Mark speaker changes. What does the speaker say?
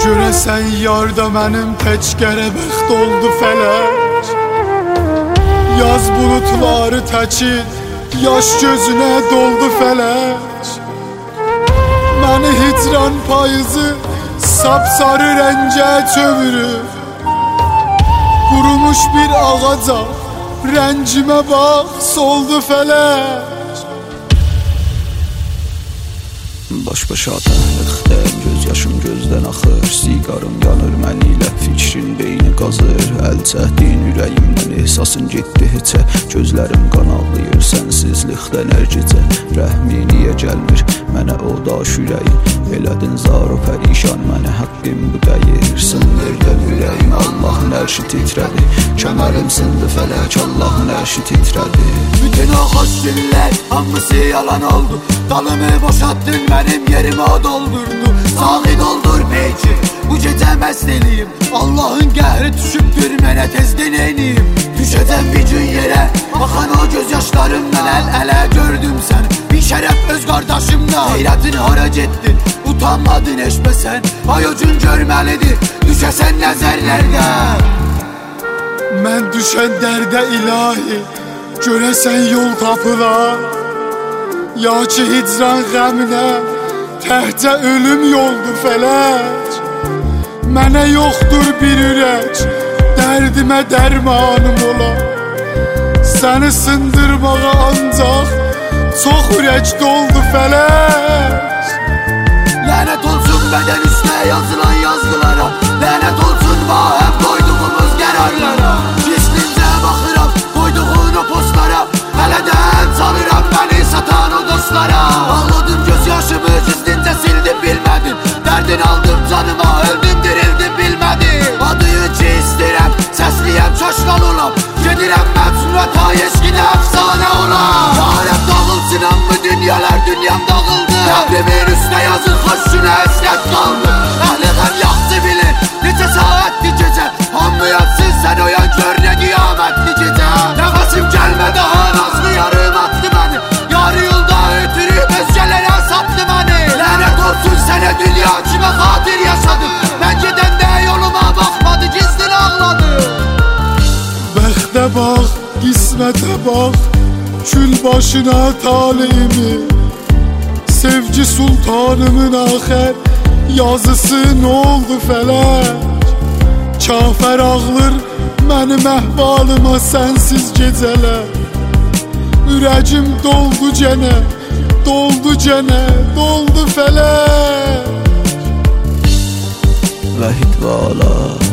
Speaker 1: Görəsən yarda mənim tək qərəbəxt oldu fələk. Yaz bulutları təkin, yaş gözünə doldu fələk. Məni hicran payızı sapsarı rəngə çövürür. Qurumuş bir ağaca rəncimə bax soldu fələk.
Speaker 2: Baş-başa təhliqdəyim, göz yaşım gözdən axır. Siqarım yanır mən ilə, fikrin beyni qazır. Əl çəkdin ürəyimdən, ehsasın getdi heçə. Gözlərim qanallayır, sənsizlikdən hər gecə. Rəhmi niyə gəlmir mənə o daş ürəyim? Elədin zar o pərişan, mənə haqqım bu dəyir. Sınırdan ürəyim, Allahın ərşi titrədi. Kəmərim sındı fələk, Allahın ərşi titrədi.
Speaker 3: Bütün o xoş günlər hamısı yalan oldu. Dalımı boşalttın, mənim yerimi o doldurdu. Sahi doldur peki, bu gecə məst eləyim. Allahın qəhri düşübdür mənə, tezdən eyniyim. Düşəcəm bir gün yerə, baxan o göz yaşlarımdan əl-ələ gördüm sən. Bir şərəf öz qardaşımda, heyrətin hara getdi? Utanmadın eşməsən, ay o gün görməlidir düşəsən nəzərlərdə.
Speaker 1: Mən düşən dərdə ilahi, görəsən yol tapılar. Ya ki hicran qəminə, təhcə ölüm yoldu fələk. Mənə yoxdur bir ürək, dərdimə dərmanım ola. Səni sındırmağa ancaq çox ürək doldu fələk.
Speaker 3: Lənət olsun bədən üstə yazılan yazgılara, lənət olsun vahəm qoyduğumuz qərarlara. Gizlincə baxıram qoyduğun o postlara, hələdən çalıram bəni satan o dostlara. Ağladım göz yaşımı gizlincə sildim bilmədim, dərdin aldım canıma öldüm dirildim bilmədim. Adıyın ki istirəm, səsliyəm çaşqal olam, gedirəm məmsunla ta eşkinə əfsanə olam. Yarəm dağılsın amma dünyalar dünyam dağıldı. Qəbrimin üstə yazır xoş günə əsrət qaldı. Əhli qəm yaxşı bilir necə saatli gecə, hamı yatsın sən oyan gör nə qiyamətli gecə. Nəfəsim gəlmə daha nazlı yarım attı məni, yarı yolda ötürüb özgələrə satdı məni. Lənət olsun sənə dünya kimə xatir yaşadım, mən gedəndə yoluma baxmadı gizlin ağladı.
Speaker 1: Bəxtə bax, qismətə bax, kül başına taleyimi. Sevgi sultanımın axər yazısı nə oldu fələk. Kafər ağlır mənim əhvalıma sənsiz gecələr. Ürəcim doldu cənə, doldu cənə, doldu fələk.
Speaker 2: Vəhid vala